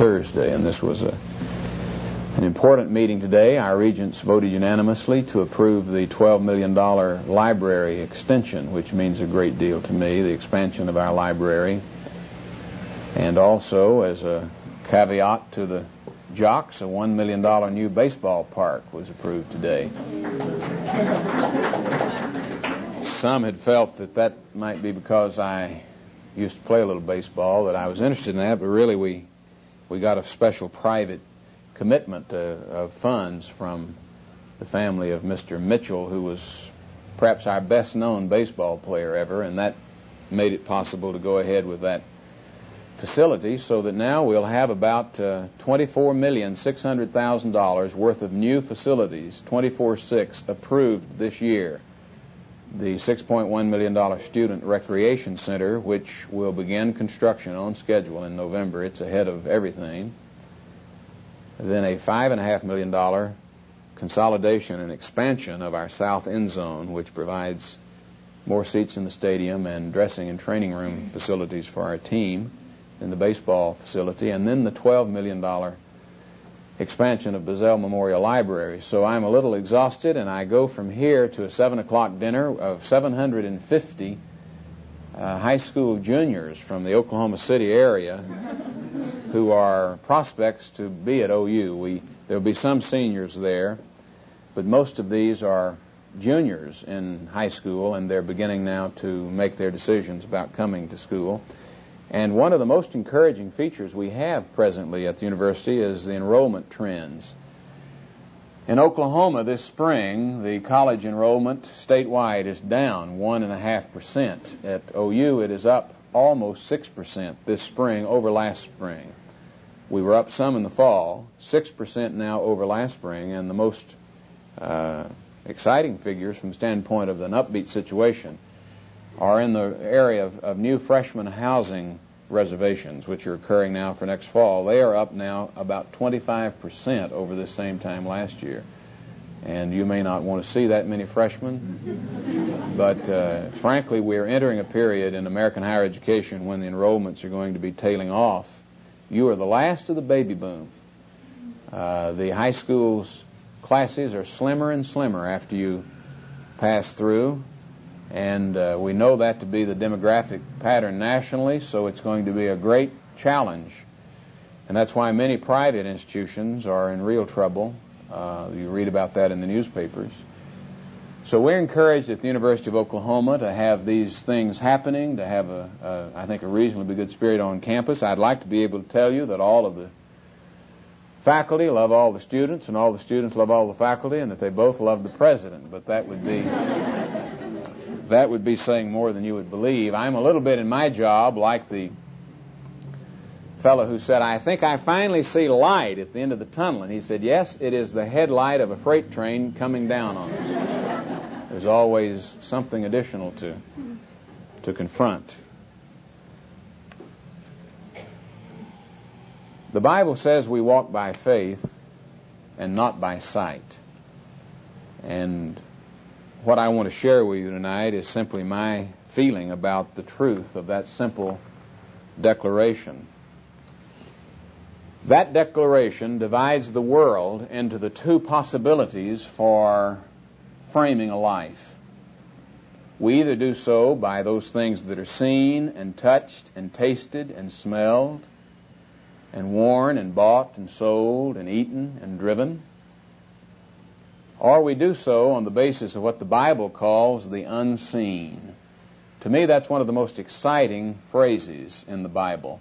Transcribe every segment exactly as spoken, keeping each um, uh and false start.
Thursday, and this was a, an important meeting today. Our regents voted unanimously to approve the twelve million dollars library extension, which means a great deal to me, the expansion of our library. And also, as a caveat to the Jocks, a one million dollars new baseball park was approved today. Some had felt that that might be because I used to play a little baseball, that I was interested in that, but really we we got a special private commitment uh, of funds from the family of Mister Mitchell, who was perhaps our best-known baseball player ever, and that made it possible to go ahead with that facility, so that now we'll have about uh, twenty-four million six hundred thousand dollars worth of new facilities, twenty-four six, approved this year. The six point one million dollars Student Recreation Center, which will begin construction on schedule in November. It's ahead of everything. Then a five point five million dollars consolidation and expansion of our South End Zone, which provides more seats in the stadium and dressing and training room facilities for our team in the baseball facility, and then the twelve million dollars expansion of Bazell Memorial Library. So I'm a little exhausted, and I go from here to a seven o'clock dinner of seven hundred fifty uh, high school juniors from the Oklahoma City area who are prospects to be at O U. We, there'll be some seniors there, but most of these are juniors in high school, and they're beginning now to make their decisions about coming to school. And one of the most encouraging features we have presently at the university is the enrollment trends. In Oklahoma this spring, the college enrollment statewide is down one point five percent. At O U, it is up almost six percent this spring over last spring. We were up some in the fall, six percent now over last spring, and the most uh, exciting figures from the standpoint of an upbeat situation are in the area of, of new freshman housing reservations, which are occurring now for next fall. They are up now about twenty-five percent over this same time last year. And you may not want to see that many freshmen, but uh, frankly, we're entering a period in American higher education when the enrollments are going to be tailing off. You are the last of the baby boom. Uh, the high school's classes are slimmer and slimmer after you pass through. And uh, we know that to be the demographic pattern nationally, so it's going to be a great challenge. And that's why many private institutions are in real trouble. Uh, you read about that in the newspapers. So we're encouraged at the University of Oklahoma to have these things happening, to have, a, a, I think, a reasonably good spirit on campus. I'd like to be able to tell you that all of the faculty love all the students, and all the students love all the faculty, and that they both love the president, but that would be... That would be saying more than you would believe. I'm a little bit in my job like the fellow who said, I think I finally see light at the end of the tunnel. And he said, yes, it is the headlight of a freight train coming down on us. There's always something additional to, to confront. The Bible says we walk by faith and not by sight. And what I want to share with you tonight is simply my feeling about the truth of that simple declaration. That declaration divides the world into the two possibilities for framing a life. We either do so by those things that are seen and touched and tasted and smelled and worn and bought and sold and eaten and driven, or we do so on the basis of what the Bible calls the unseen. To me, that's one of the most exciting phrases in the Bible.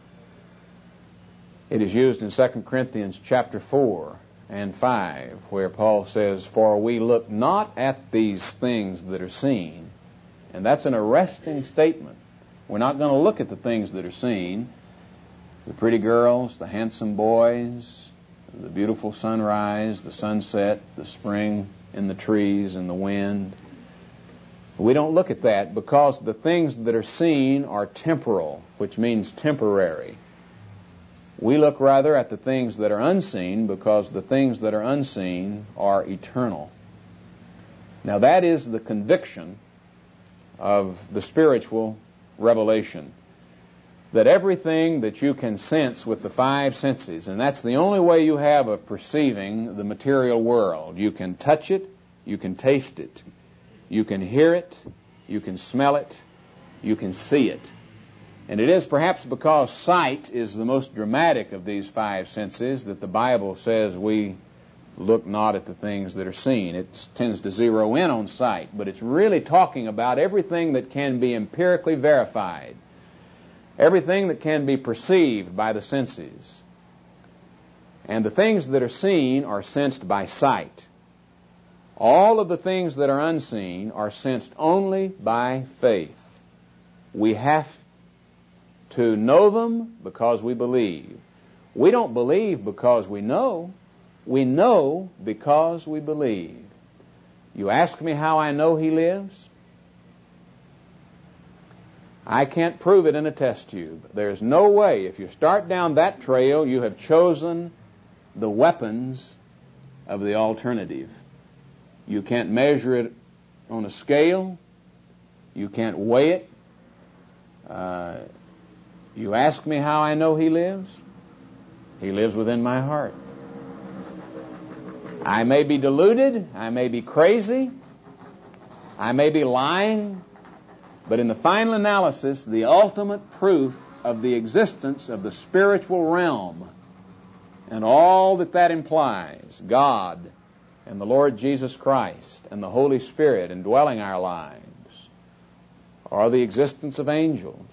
It is used in Second Corinthians chapter four and five, where Paul says, for we look not at these things that are seen. And that's an arresting statement. We're not going to look at the things that are seen, the pretty girls, the handsome boys, the beautiful sunrise, the sunset, the spring in the trees and the wind. We don't look at that because the things that are seen are temporal, which means temporary. We look rather at the things that are unseen because the things that are unseen are eternal. Now that is the conviction of the spiritual revelation. that everything that you can sense with the five senses, and that's the only way you have of perceiving the material world. You can touch it, you can taste it, you can hear it, you can smell it, you can see it. And it is perhaps because sight is the most dramatic of these five senses that the Bible says we look not at the things that are seen. It tends to zero in on sight, but it's really talking about everything that can be empirically verified, everything that can be perceived by the senses. And the things that are seen are sensed by sight. All of the things that are unseen are sensed only by faith. We have to know them because we believe. We don't believe because we know. We know because we believe. You ask me how I know He lives? I can't prove it in a test tube. There's no way. If you start down that trail, you have chosen the weapons of the alternative. You can't measure it on a scale. You can't weigh it. Uh, you ask me how I know He lives? He lives within my heart. I may be deluded. I may be crazy. I may be lying. But in the final analysis, the ultimate proof of the existence of the spiritual realm and all that that implies, God and the Lord Jesus Christ and the Holy Spirit indwelling our lives, or the existence of angels.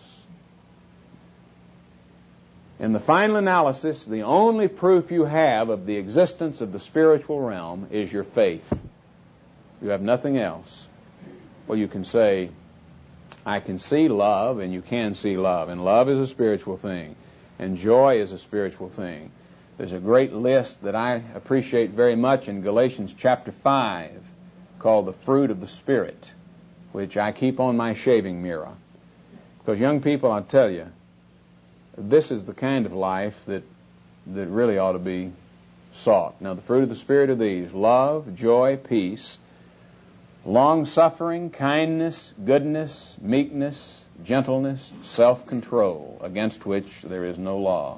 In the final analysis, the only proof you have of the existence of the spiritual realm is your faith. You have nothing else. Well, you can say, I can see love, and you can see love. And love is a spiritual thing. And joy is a spiritual thing. There's a great list that I appreciate very much in Galatians chapter five called the fruit of the Spirit, which I keep on my shaving mirror. Because young people, I'll tell you, this is the kind of life that that really ought to be sought. Now, the fruit of the Spirit are these: love, joy, peace, long-suffering, kindness, goodness, meekness, gentleness, self-control, against which there is no law.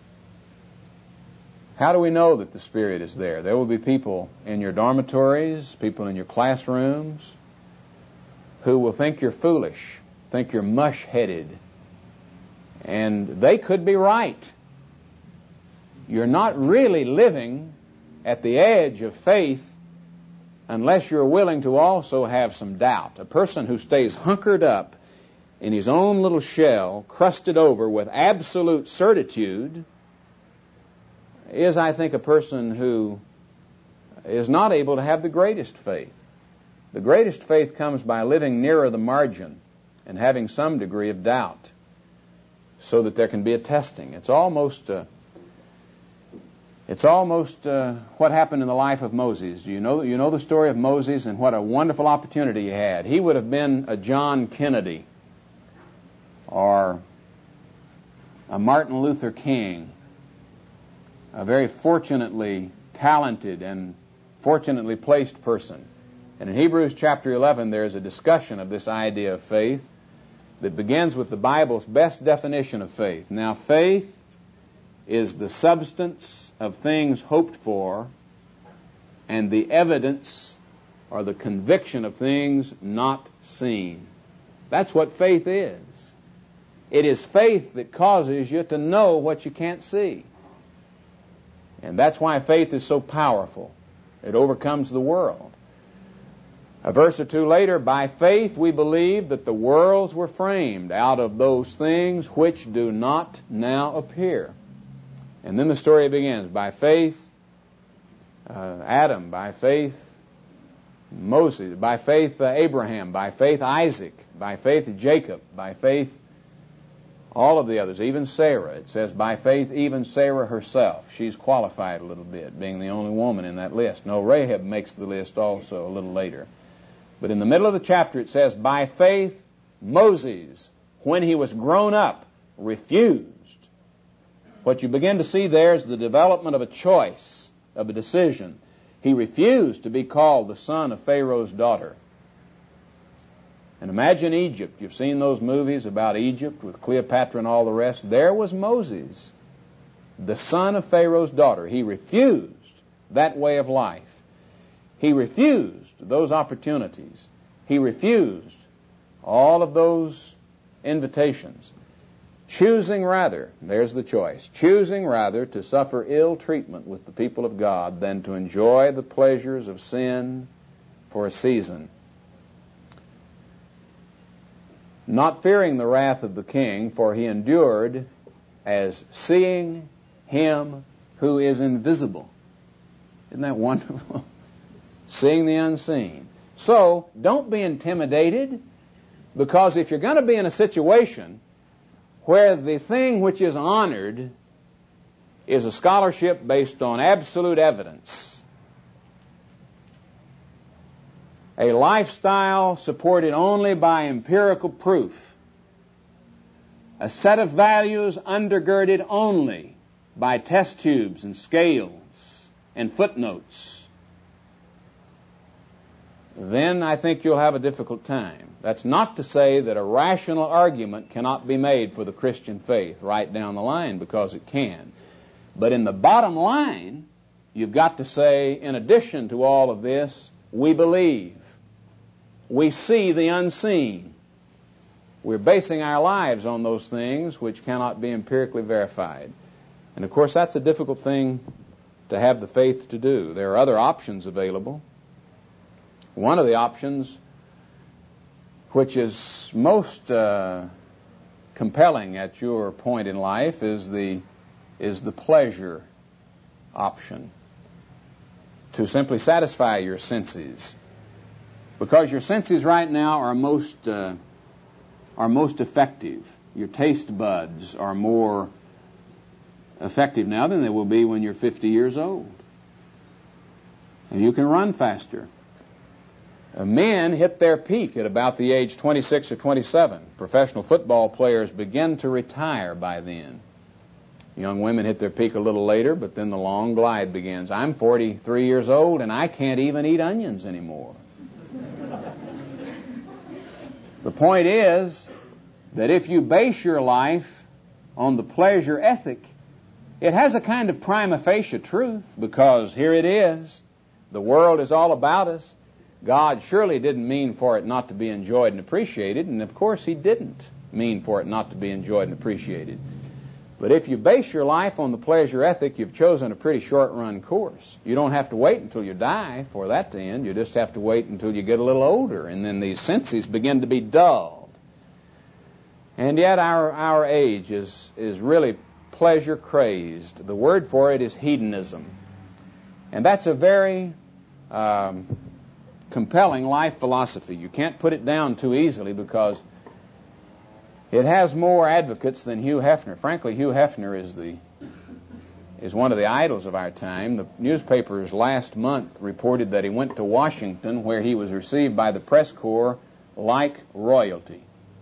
How do we know that the Spirit is there? There will be people in your dormitories, people in your classrooms, who will think you're foolish, think you're mush-headed, and they could be right. You're not really living at the edge of faith unless you're willing to also have some doubt. A person who stays hunkered up in his own little shell, crusted over with absolute certitude, is, I think, a person who is not able to have the greatest faith. The greatest faith comes by living nearer the margin and having some degree of doubt, so that there can be a testing. It's almost uh, it's almost uh, what happened in the life of Moses. Do you know you know the story of Moses and what a wonderful opportunity he had? He would have been a John Kennedy or a Martin Luther King, a very fortunately talented and fortunately placed person. And in Hebrews chapter eleven, there is a discussion of this idea of faith that begins with the Bible's best definition of faith. Now, faith is the substance of things hoped for and the evidence or the conviction of things not seen. That's what faith is. It is faith that causes you to know what you can't see. And that's why faith is so powerful. It overcomes the world. A verse or two later, by faith we believe that the worlds were framed out of those things which do not now appear. And then the story begins. By faith, uh, Adam. By faith, Moses. By faith, uh, Abraham. By faith, Isaac. By faith, Jacob. By faith, all of the others. Even Sarah. It says, by faith, even Sarah herself. She's qualified a little bit, being the only woman in that list. No, Rahab makes the list also a little later. But in the middle of the chapter it says, by faith Moses, when he was grown up, refused. What you begin to see there is the development of a choice, of a decision. He refused to be called the son of Pharaoh's daughter. And imagine Egypt. You've seen those movies about Egypt with Cleopatra and all the rest. There was Moses, the son of Pharaoh's daughter. He refused that way of life. He refused those opportunities. He refused all of those invitations. Choosing rather, there's the choice, choosing rather to suffer ill treatment with the people of God than to enjoy the pleasures of sin for a season. Not fearing the wrath of the king, for he endured as seeing him who is invisible. Isn't that wonderful? Seeing the unseen. So, don't be intimidated, because if you're going to be in a situation where the thing which is honored is a scholarship based on absolute evidence, a lifestyle supported only by empirical proof, a set of values undergirded only by test tubes and scales and footnotes, then I think you'll have a difficult time. That's not to say that a rational argument cannot be made for the Christian faith right down the line, because it can. But in the bottom line, you've got to say, in addition to all of this, we believe. We see the unseen. We're basing our lives on those things which cannot be empirically verified. And of course, that's a difficult thing to have the faith to do. There are other options available. One of the options which is most uh, compelling at your point in life is the is the pleasure option. To simply satisfy your senses. Because your senses right now are most uh, are most effective. Your taste buds are more effective now than they will be when you're fifty years old. And you can run faster. Uh, men hit their peak at about the age twenty-six or twenty-seven. Professional football players begin to retire by then. Young women hit their peak a little later, but then the long glide begins. I'm forty-three years old, and I can't even eat onions anymore. The point is that if you base your life on the pleasure ethic, it has a kind of prima facie truth, because here it is. The world is all about us. God surely didn't mean for it not to be enjoyed and appreciated, and of course He didn't mean for it not to be enjoyed and appreciated. But if you base your life on the pleasure ethic, you've chosen a pretty short-run course. You don't have to wait until you die for that to end. You just have to wait until you get a little older, and then these senses begin to be dulled. And yet our our age is, is really pleasure-crazed. The word for it is hedonism. And that's a very um, compelling life philosophy. You can't put it down too easily, because it has more advocates than Hugh Hefner. Frankly, Hugh Hefner is the is one of the idols of our time. The newspapers last month reported that he went to Washington, where he was received by the press corps like royalty.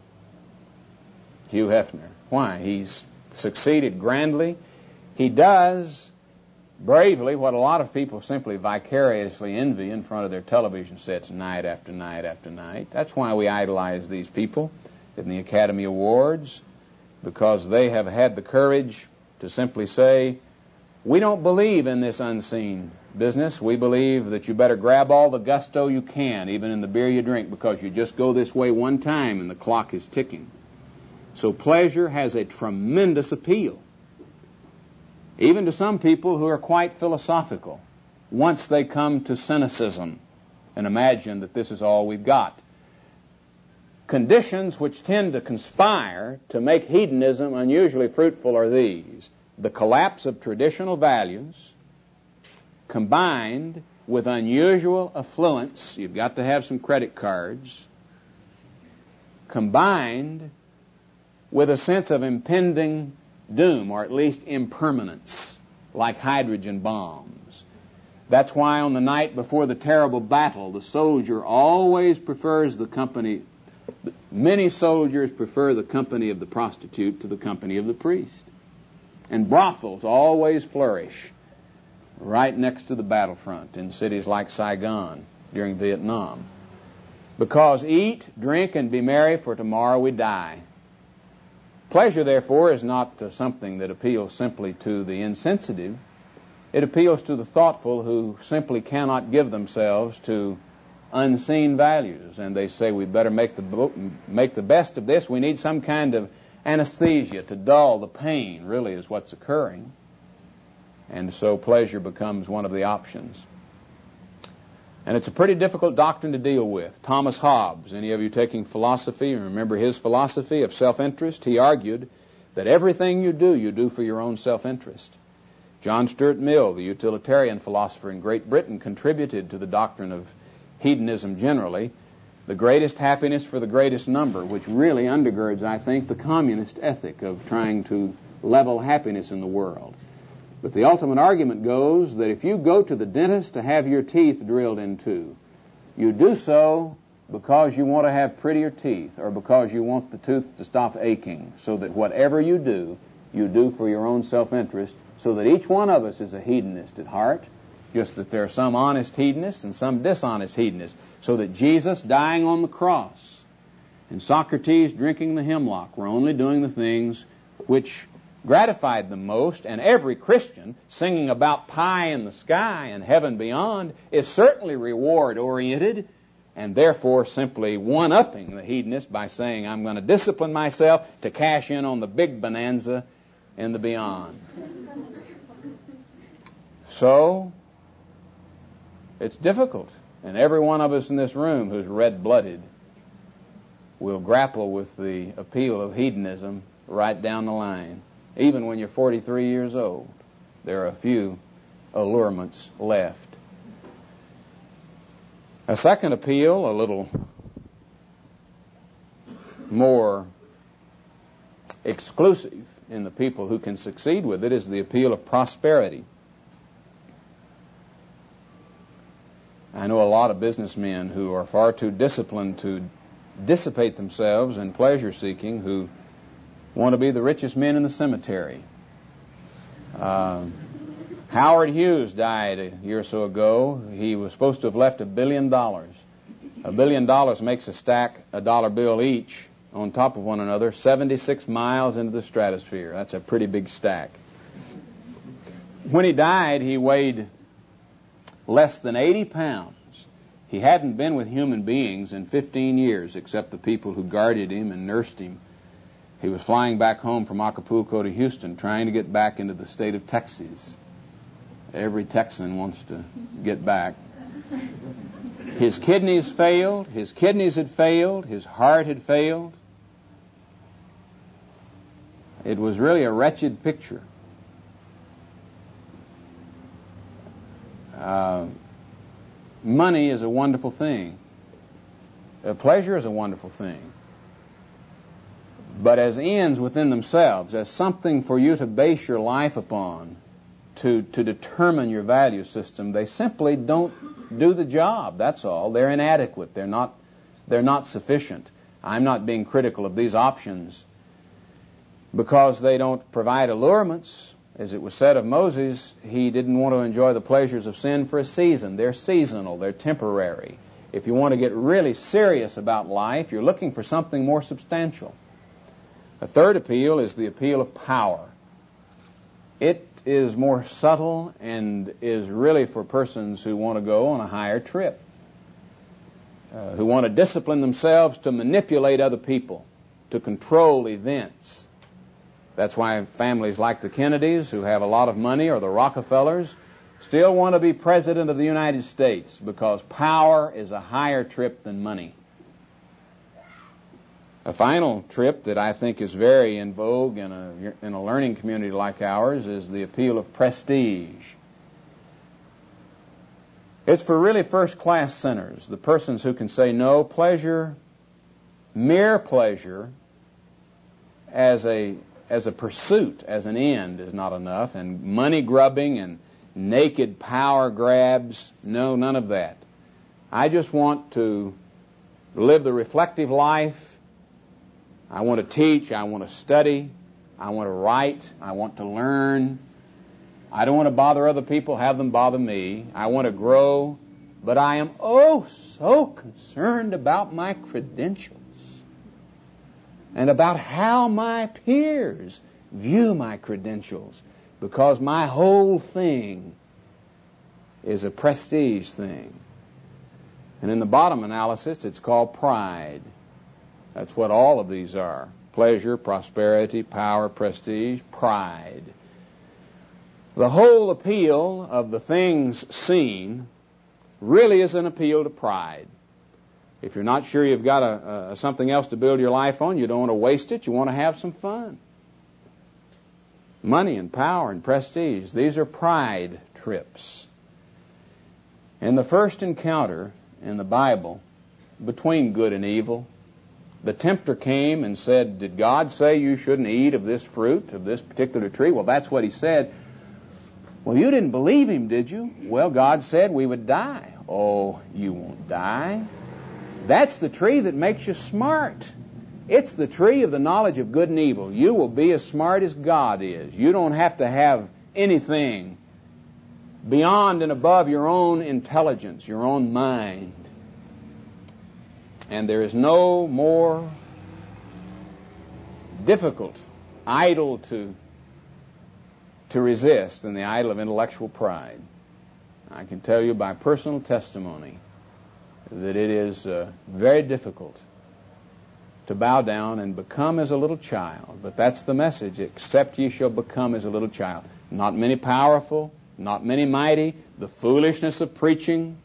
Hugh Hefner. Why? He's succeeded grandly. He does bravely what a lot of people simply vicariously envy in front of their television sets night after night after night. That's why we idolize these people in the Academy Awards, because they have had the courage to simply say, we don't believe in this unseen business. We believe that you better grab all the gusto you can, even in the beer you drink, because you just go this way one time and the clock is ticking. So pleasure has a tremendous appeal, even to some people who are quite philosophical, once they come to cynicism and imagine that this is all we've got. Conditions which tend to conspire to make hedonism unusually fruitful are these: the collapse of traditional values, combined with unusual affluence — you've got to have some credit cards — combined with a sense of impending doom, or at least impermanence, like hydrogen bombs. That's why on the night before the terrible battle, the soldier always prefers the company Many soldiers prefer the company of the prostitute to the company of the priest. And brothels always flourish right next to the battlefront in cities like Saigon during Vietnam. Because eat, drink, and be merry, for tomorrow we die. Pleasure, therefore, is not uh, something that appeals simply to the insensitive. It appeals to the thoughtful who simply cannot give themselves to unseen values. And they say, we better make the, make the best of this. We need some kind of anesthesia to dull the pain, really, is what's occurring. And so pleasure becomes one of the options. And it's a pretty difficult doctrine to deal with. Thomas Hobbes, any of you taking philosophy, remember his philosophy of self-interest? He argued that everything you do, you do for your own self-interest. John Stuart Mill, the utilitarian philosopher in Great Britain, contributed to the doctrine of hedonism generally, the greatest happiness for the greatest number, which really undergirds, I think, the communist ethic of trying to level happiness in the world. But the ultimate argument goes that if you go to the dentist to have your teeth drilled into, you do so because you want to have prettier teeth or because you want the tooth to stop aching, so that whatever you do, you do for your own self-interest, so that each one of us is a hedonist at heart, just that there are some honest hedonists and some dishonest hedonists, so that Jesus dying on the cross and Socrates drinking the hemlock were only doing the things which gratified them most, and every Christian singing about pie in the sky and heaven beyond is certainly reward-oriented, and therefore simply one-upping the hedonist by saying, I'm going to discipline myself to cash in on the big bonanza in the beyond. So, it's difficult, and every one of us in this room who's red-blooded will grapple with the appeal of hedonism right down the line. Even when you're forty-three years old, there are a few allurements left. A second appeal, a little more exclusive in the people who can succeed with it, is the appeal of prosperity. I know a lot of businessmen who are far too disciplined to dissipate themselves in pleasure-seeking, who want to be the richest men in the cemetery. Uh, Howard Hughes died a year or so ago. He was supposed to have left a billion dollars. A billion dollars makes a stack a dollar bill each on top of one another, seventy-six miles into the stratosphere. That's a pretty big stack. When he died, he weighed less than eighty pounds. He hadn't been with human beings in fifteen years, except the people who guarded him and nursed him. He was flying back home from Acapulco to Houston, trying to get back into the state of Texas. Every Texan wants to get back. His kidneys failed. His kidneys had failed. His heart had failed. It was really a wretched picture. Uh, money is a wonderful thing. Uh, pleasure is a wonderful thing. But as ends within themselves, as something for you to base your life upon, to, to determine your value system, they simply don't do the job. That's all. They're inadequate. They're not, they're not sufficient. I'm not being critical of these options because they don't provide allurements. As it was said of Moses, he didn't want to enjoy the pleasures of sin for a season. They're seasonal. They're temporary. If you want to get really serious about life, you're looking for something more substantial. A third appeal is the appeal of power. It is more subtle and is really for persons who want to go on a higher trip, uh, who want to discipline themselves to manipulate other people, to control events. That's why families like the Kennedys, who have a lot of money, or the Rockefellers, still want to be president of the United States, because power is a higher trip than money. A final trip that I think is very in vogue in a, in a learning community like ours is the appeal of prestige. It's for really first-class sinners, the persons who can say no, pleasure, mere pleasure, as a as a pursuit, as an end, is not enough, and money grubbing and naked power grabs, no, none of that. I just want to live the reflective life. I want to teach, I want to study, I want to write, I want to learn. I don't want to bother other people, have them bother me. I want to grow but I am oh so concerned about my credentials and about how my peers view my credentials, because my whole thing is a prestige thing. And in the bottom analysis, it's called pride. That's what all of these are. Pleasure, prosperity, power, prestige, pride. The whole appeal of the things seen really is an appeal to pride. If you're not sure you've got a, a, something else to build your life on, you don't want to waste it, you want to have some fun. Money and power and prestige, these are pride trips. In the first encounter in the Bible between good and evil, the tempter came and said, did God say you shouldn't eat of this fruit, of this particular tree? Well, that's what he said. Well, you didn't believe him, did you? Well, God said we would die. Oh, you won't die. That's the tree that makes you smart. It's the tree of the knowledge of good and evil. You will be as smart as God is. You don't have to have anything beyond and above your own intelligence, your own mind. And there is no more difficult idol to, to resist than the idol of intellectual pride. I can tell you by personal testimony that it is uh, very difficult to bow down and become as a little child. But that's the message, except ye shall become as a little child. Not many powerful, not many mighty, the foolishness of preaching.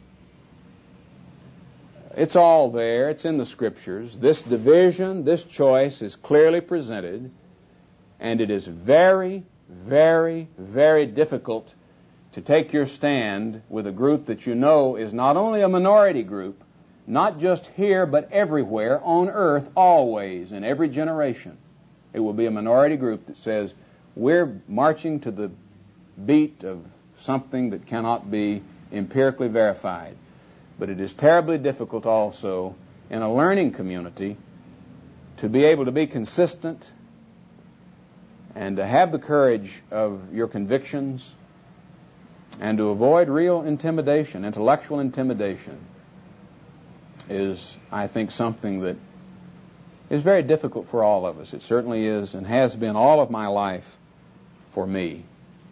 It's all there. It's in the Scriptures. This division, this choice is clearly presented, and it is very, very, very difficult to take your stand with a group that you know is not only a minority group, not just here, but everywhere on earth, always, in every generation. It will be a minority group that says, we're marching to the beat of something that cannot be empirically verified. But it is terribly difficult also in a learning community to be able to be consistent and to have the courage of your convictions and to avoid real intimidation. Intellectual intimidation is, I think, something that is very difficult for all of us. It certainly is and has been all of my life for me.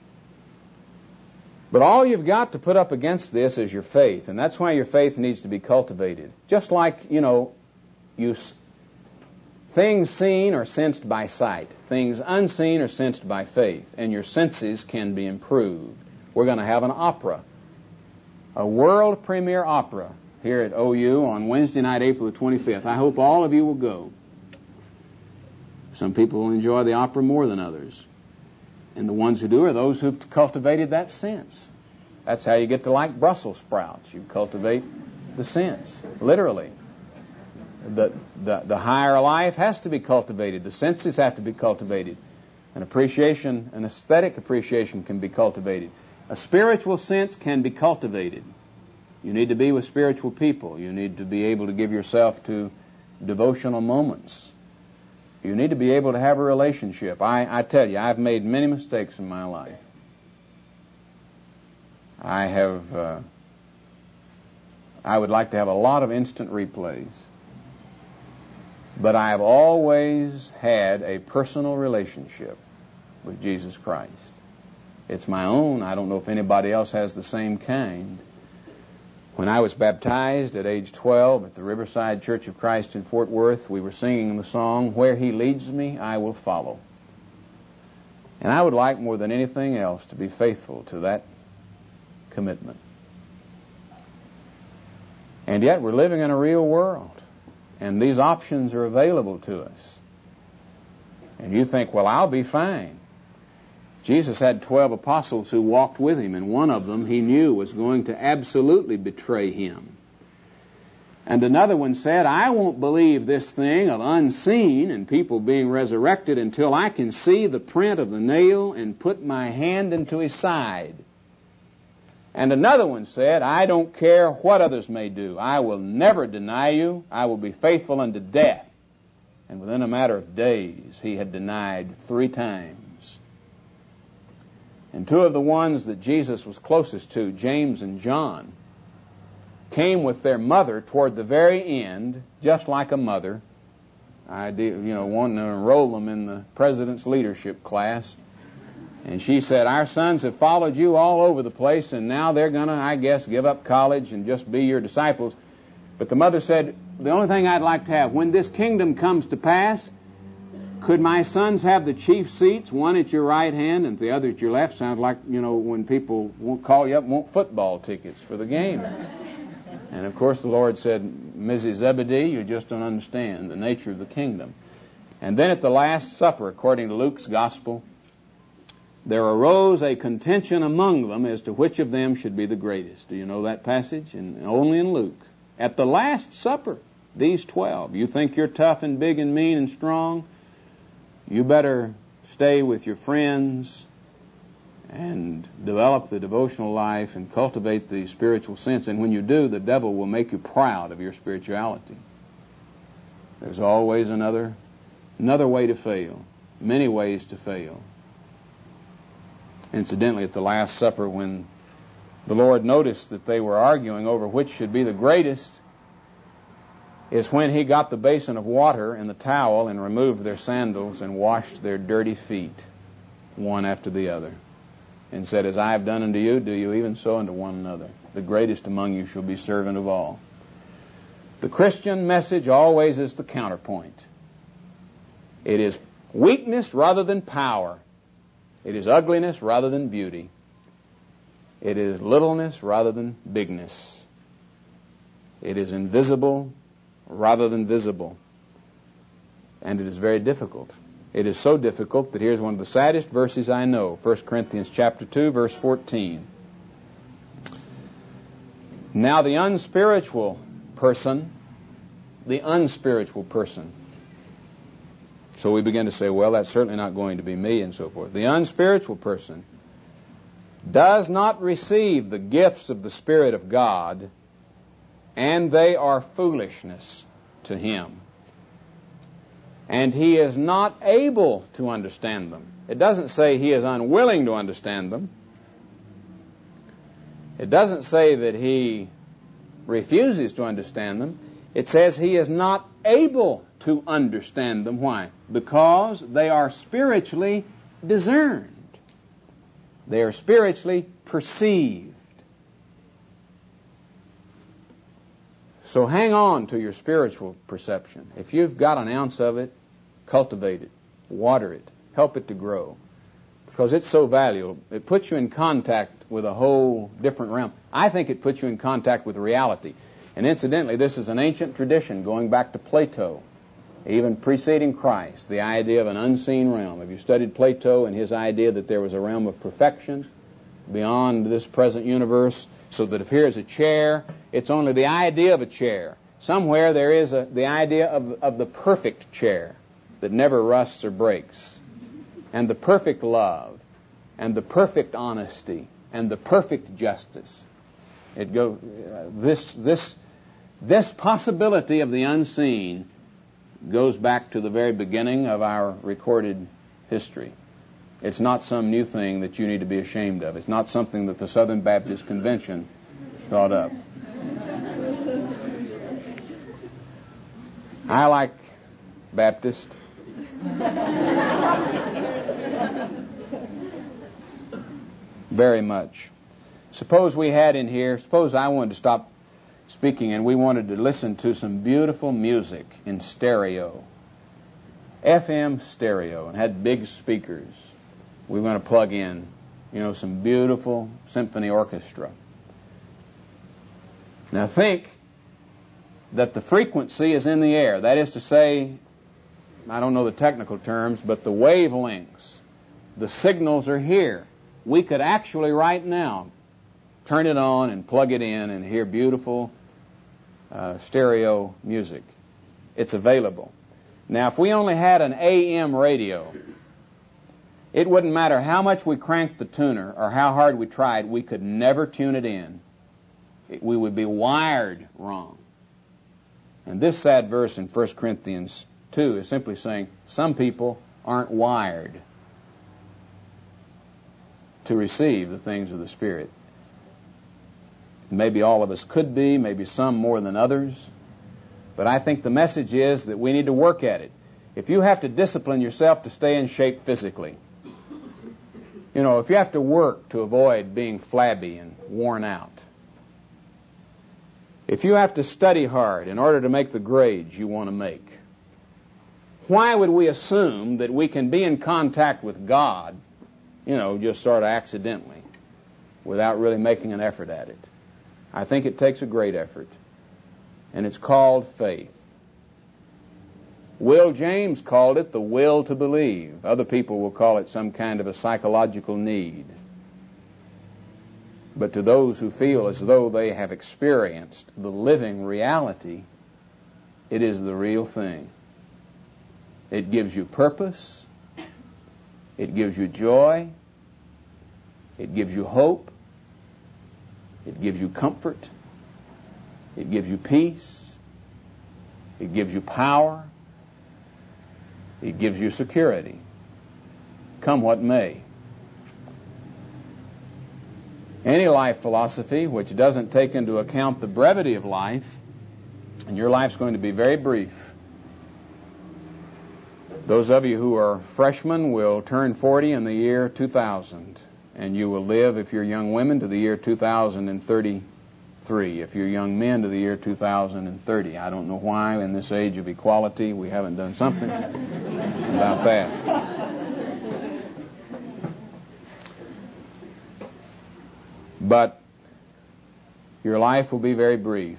But all you've got to put up against this is your faith, and that's why your faith needs to be cultivated. Just like, you know, you things seen are sensed by sight. Things unseen are sensed by faith, and your senses can be improved. We're going to have an opera, a world premiere opera here at O U on Wednesday night, April the twenty-fifth. I hope all of you will go. Some people will enjoy the opera more than others. And the ones who do are those who've cultivated that sense. That's how you get to like Brussels sprouts. You cultivate the sense, literally. The, the, the higher life has to be cultivated. The senses have to be cultivated. An appreciation, an aesthetic appreciation can be cultivated. A spiritual sense can be cultivated. You need to be with spiritual people. You need to be able to give yourself to devotional moments. You need to be able to have a relationship. I, I tell you, I've made many mistakes in my life. I have, uh, I would like to have a lot of instant replays. But I have always had a personal relationship with Jesus Christ. It's my own. I don't know if anybody else has the same kind. When I was baptized at age twelve at the Riverside Church of Christ in Fort Worth, we were singing the song, Where He Leads Me, I Will Follow. And I would like more than anything else to be faithful to that commitment. And yet we're living in a real world, and these options are available to us. And you think, well, I'll be fine. Jesus had twelve apostles who walked with him, and one of them he knew was going to absolutely betray him. And another one said, I won't believe this thing of unseen and people being resurrected until I can see the print of the nail and put my hand into his side. And another one said, I don't care what others may do. I will never deny you. I will be faithful unto death. And within a matter of days, he had denied three times. And two of the ones that Jesus was closest to, James and John, came with their mother toward the very end, just like a mother. I did, you know, wanted to enroll them in the president's leadership class. And she said, our sons have followed you all over the place, and now they're going to, I guess, give up college and just be your disciples. But the mother said, the only thing I'd like to have, when this kingdom comes to pass, could my sons have the chief seats, one at your right hand and the other at your left? Sounds like, you know, when people won't call you up and want football tickets for the game. And, of course, the Lord said, Missus Zebedee, you just don't understand the nature of the kingdom. And then at the Last Supper, according to Luke's Gospel, there arose a contention among them as to which of them should be the greatest. Do you know that passage? And only in Luke. At the Last Supper, these twelve. You think you're tough and big and mean and strong? You better stay with your friends and develop the devotional life and cultivate the spiritual sense. And when you do, the devil will make you proud of your spirituality. There's always another, another way to fail, many ways to fail. Incidentally, at the Last Supper, when the Lord noticed that they were arguing over which should be the greatest, is when he got the basin of water and the towel and removed their sandals and washed their dirty feet, one after the other, and said, as I have done unto you, do you even so unto one another. The greatest among you shall be servant of all. The Christian message always is the counterpoint. It is weakness rather than power. It is ugliness rather than beauty. It is littleness rather than bigness. It is invisible rather than visible. And it is very difficult. It is so difficult that here's one of the saddest verses I know, First Corinthians chapter two, verse fourteen. Now the unspiritual person, the unspiritual person. So we begin to say, well, that's certainly not going to be me, and so forth. The unspiritual person does not receive the gifts of the Spirit of God, and they are foolishness to him. And he is not able to understand them. It doesn't say he is unwilling to understand them. It doesn't say that he refuses to understand them. It says he is not able to understand them. Why? Because they are spiritually discerned. They are spiritually perceived. So hang on to your spiritual perception. If you've got an ounce of it, cultivate it, water it, help it to grow. Because it's so valuable. It puts you in contact with a whole different realm. I think it puts you in contact with reality. And incidentally, this is an ancient tradition going back to Plato, even preceding Christ, the idea of an unseen realm. Have you studied Plato and his idea that there was a realm of perfection beyond this present universe, so that if here is a chair, it's only the idea of a chair. Somewhere there is a, the idea of, of the perfect chair that never rusts or breaks, and the perfect love, and the perfect honesty, and the perfect justice. It go uh, this this this possibility of the unseen goes back to the very beginning of our recorded history. It's not some new thing that you need to be ashamed of. It's not something that the Southern Baptist Convention thought up. I like Baptist. Very much. Suppose we had in here, suppose I wanted to stop speaking and we wanted to listen to some beautiful music in stereo, F M stereo, and had big speakers. We were going to plug in, you know, some beautiful symphony orchestra. Now think that the frequency is in the air. That is to say, I don't know the technical terms, but the wavelengths, the signals are here. We could actually right now turn it on and plug it in and hear beautiful uh, stereo music. It's available. Now, if we only had an A M radio, it wouldn't matter how much we cranked the tuner or how hard we tried, we could never tune it in. It, we would be wired wrong. And this sad verse in First Corinthians two is simply saying some people aren't wired to receive the things of the Spirit. Maybe all of us could be, maybe some more than others. But I think the message is that we need to work at it. If you have to discipline yourself to stay in shape physically, you know, if you have to work to avoid being flabby and worn out, if you have to study hard in order to make the grades you want to make, why would we assume that we can be in contact with God, you know, just sort of accidentally, without really making an effort at it? I think it takes a great effort, and it's called faith. Will James called it the will to believe. Other people will call it some kind of a psychological need. But to those who feel as though they have experienced the living reality, it is the real thing. It gives you purpose. It gives you joy. It gives you hope. It gives you comfort. It gives you peace. It gives you power. It gives you security. Come what may. Any life philosophy which doesn't take into account the brevity of life, and your life's going to be very brief. Those of you who are freshmen will turn forty in the year two thousand, and you will live, if you're young women, to the year two thousand thirty-three. If you're young men, to the year two thousand thirty. I don't know why, in this age of equality, we haven't done something about that. But your life will be very brief.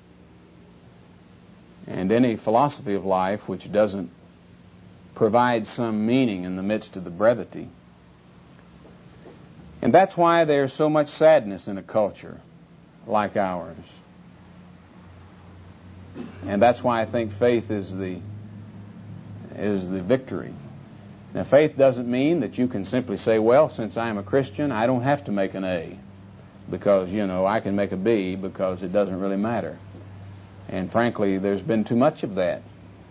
And any philosophy of life which doesn't provide some meaning in the midst of the brevity. And that's why there's so much sadness in a culture like ours. And that's why I think faith is the is the victory. Now, faith doesn't mean that you can simply say, well, since I'm a Christian, I don't have to make an A. Because, you know, I can make a B because it doesn't really matter. And frankly, there's been too much of that.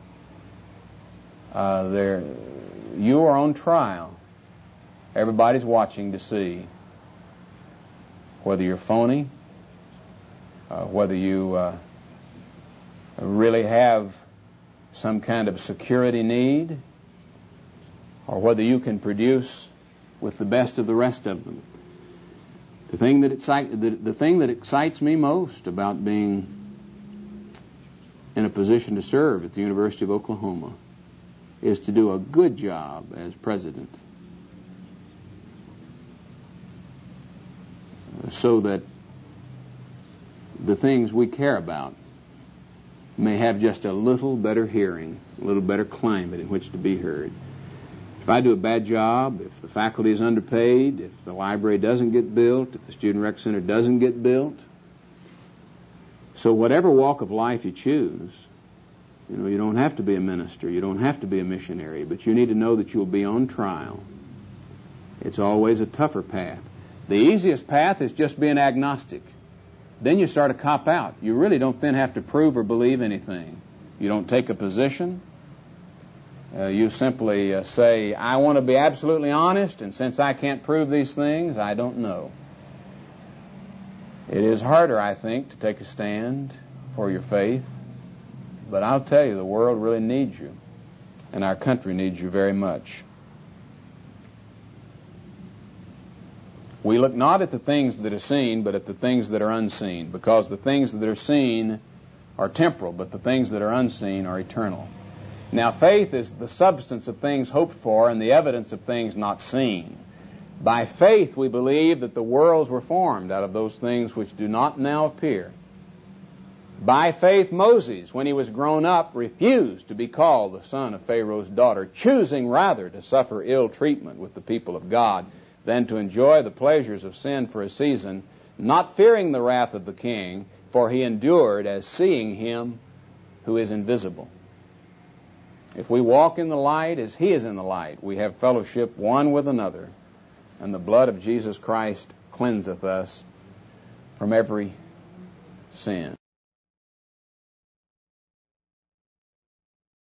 Uh, there, you are on trial. Everybody's watching to see whether you're phony, uh, whether you uh, really have some kind of security need, or whether you can produce with the best of the rest of them. The thing that excite, the, the thing that excites me most about being in a position to serve at the University of Oklahoma is to do a good job as president, so that the things we care about may have just a little better hearing, a little better climate in which to be heard. If I do a bad job, if the faculty is underpaid, if the library doesn't get built, if the Student Rec Center doesn't get built, so whatever walk of life you choose, you know, you don't have to be a minister, you don't have to be a missionary, but you need to know that you'll be on trial. It's always a tougher path. The easiest path is just being agnostic. Then you start to cop out. You really don't then have to prove or believe anything. You don't take a position. Uh, you simply uh, say, I want to be absolutely honest, and since I can't prove these things, I don't know. It is harder, I think, to take a stand for your faith, but I'll tell you, the world really needs you, and our country needs you very much. We look not at the things that are seen, but at the things that are unseen, because the things that are seen are temporal, but the things that are unseen are eternal. Now, faith is the substance of things hoped for and the evidence of things not seen. By faith we believe that the worlds were formed out of those things which do not now appear. By faith Moses, when he was grown up, refused to be called the son of Pharaoh's daughter, choosing rather to suffer ill treatment with the people of God than to enjoy the pleasures of sin for a season, not fearing the wrath of the king, for he endured as seeing him who is invisible. If we walk in the light as he is in the light, we have fellowship one with another, and the blood of Jesus Christ cleanseth us from every sin.